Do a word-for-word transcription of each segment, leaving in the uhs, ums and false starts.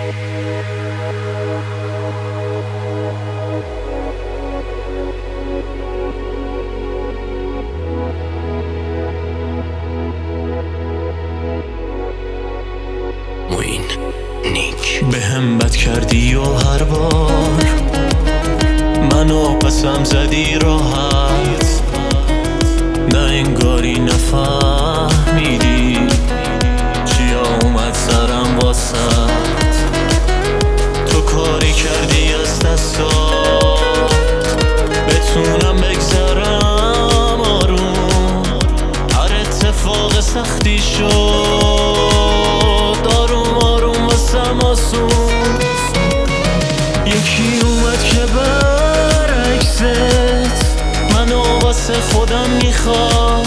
موین نیک به هم بد کردی و هر بار منو قسم زدی راحت، نه انگاری نفهمیدی چیا اومد سرم واسط. تو کاری کردی از دستات بتونم بگذرم آروم، هر اتفاق سختی شد آروم آروم واسم آسون. یکی اومد که برعکست منو واسه خودم میخوام،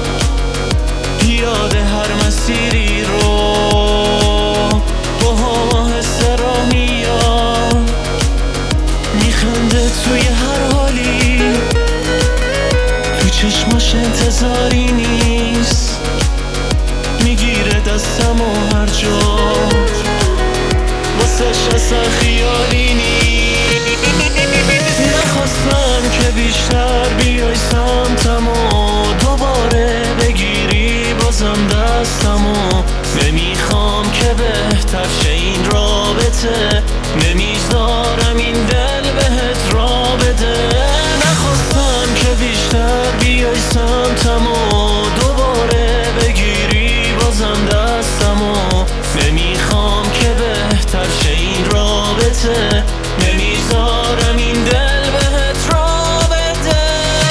پیاده هر مسیری رو با هم حس را میام، میخنده توی هر حالی، تو چشماش انتظاری نیست، میگیره دستم و هر جا واسش اصلا خیالی نیست. نخواستم که بیشتر بیای سمتم و دوباره بگیری بازم دستم و نمیخوام که بهتر شه این رابطه، نمیذارم این دل بهت را بده. نخواستم که بیشتر بیای سمتم و دوباره بگیری بازم دستم و نمیخوام که بهتر شه این رابطه، نمیذارم این دل بهت را بده.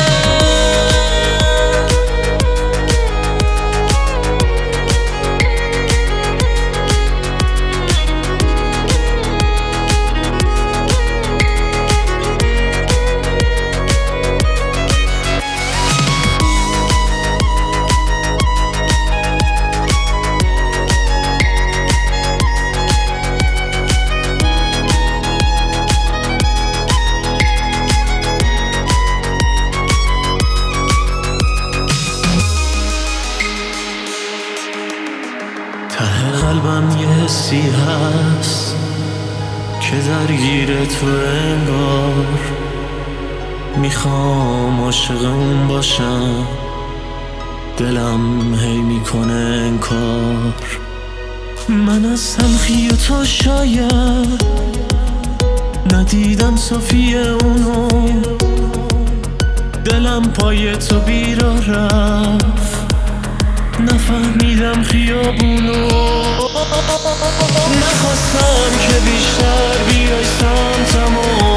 ته قلبم یه حسی هست که درگیر تو انگار، میخوام عاشق اون باشم، دلم هی میکنه انکار. من از تلخی تو شاید ندیدم صافی اونو، دلم پای تو بیراه رفت نفهمیدم خیابونو. نخواستم که بیشتر بیای سمتم و